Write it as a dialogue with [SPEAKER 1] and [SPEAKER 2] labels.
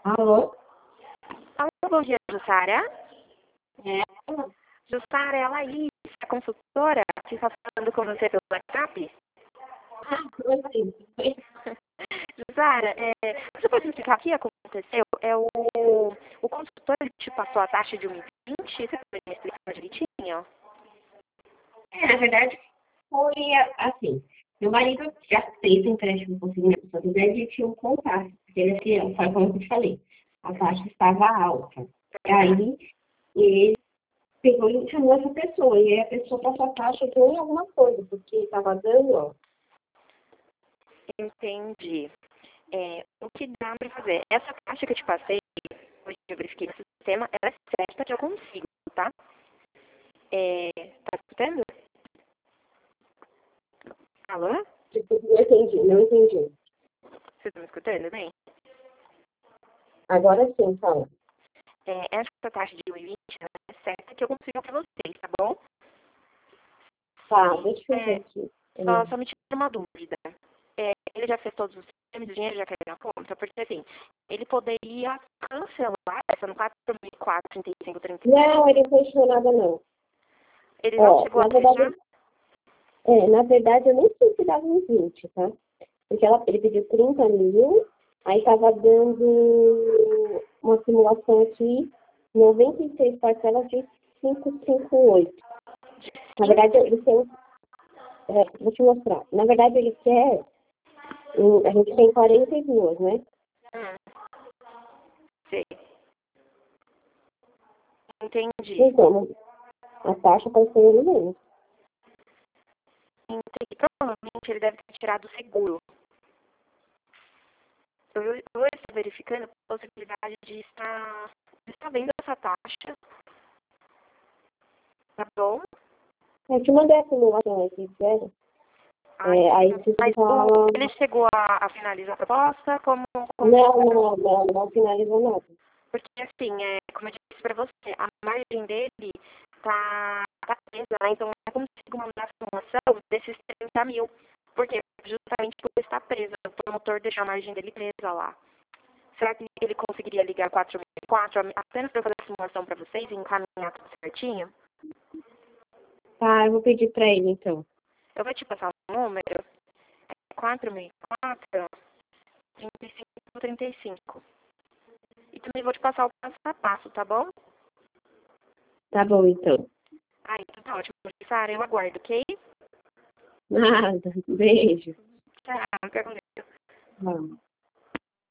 [SPEAKER 1] Alô?
[SPEAKER 2] Alô, bom dia, Jussara.
[SPEAKER 1] É,
[SPEAKER 2] Jussara, é a Laís, a consultora que está falando com você pelo WhatsApp.
[SPEAKER 1] oi, Maria. Oi.
[SPEAKER 2] Jussara, você pode me explicar o que aconteceu? O consultor te passou a taxa de 1,20? Você pode me explicar direitinho?
[SPEAKER 1] Na verdade, foi assim. Meu marido já fez o empréstimo com seguro, só que ele tinha um contato, porque ele assim, foi como eu te falei, a taxa estava alta. E aí, ele pegou e chamou essa pessoa, e aí a pessoa passou a taxa de alguma coisa, porque estava dando, ó.
[SPEAKER 2] Entendi. O que dá para fazer? Essa taxa que eu te passei, hoje eu verifiquei no sistema, ela é certa que eu consigo, tá? Tá escutando? Alô?
[SPEAKER 1] Tipo, não entendi, não entendi.
[SPEAKER 2] Você tá me escutando bem?
[SPEAKER 1] Agora sim, fala.
[SPEAKER 2] Essa taxa de 1,20 ela é certa que eu consigo para vocês, tá bom?
[SPEAKER 1] Tá, deixa eu ver
[SPEAKER 2] É,
[SPEAKER 1] aqui.
[SPEAKER 2] só me tira uma dúvida. Ele já fez todos os trâmites, o dinheiro já caiu na conta, porque assim, ele poderia cancelar essa no 4.004, 35, 30.
[SPEAKER 1] Não, ele não fechou nada, não.
[SPEAKER 2] Ele não
[SPEAKER 1] Ó,
[SPEAKER 2] chegou a fechar?
[SPEAKER 1] na verdade, eu nem sei se dava uns 20, tá? Porque ele pediu 30 mil, aí tava dando uma simulação aqui, 96 parcelas de 558. Na verdade, ele tem, vou te mostrar. Na verdade, ele quer, a gente tem 42, né?
[SPEAKER 2] Sei. Entendi.
[SPEAKER 1] Então, a taxa vai ser ele mesmo.
[SPEAKER 2] Entendi. Provavelmente ele deve ter tirado o seguro. Eu estou verificando a possibilidade de estar vendo essa taxa, tá bom?
[SPEAKER 1] Eu te mandei a simulação aqui, sério.
[SPEAKER 2] Aí,
[SPEAKER 1] Aí você
[SPEAKER 2] mas
[SPEAKER 1] fala,
[SPEAKER 2] ele chegou a finalizar a proposta,
[SPEAKER 1] não finalizou nada.
[SPEAKER 2] porque assim, como eu disse para você, a margem dele tá presa, né? Então eu não consigo mandar a simulação desses 30 mil, porque justamente por estar presa, o promotor deixa a margem dele presa lá. Será que ele conseguiria ligar 4.004 apenas para fazer a simulação para vocês e encaminhar tudo certinho?
[SPEAKER 1] Tá, eu vou pedir pra ele, então.
[SPEAKER 2] Eu vou te passar o número, 4.004, 35, 35. E também vou te passar o passo a passo, tá bom?
[SPEAKER 1] Tá bom, então.
[SPEAKER 2] Então tá ótimo, Sara, eu aguardo, ok?
[SPEAKER 1] Nada, beijo.
[SPEAKER 2] Tchau, fica com Deus.
[SPEAKER 1] Tchau.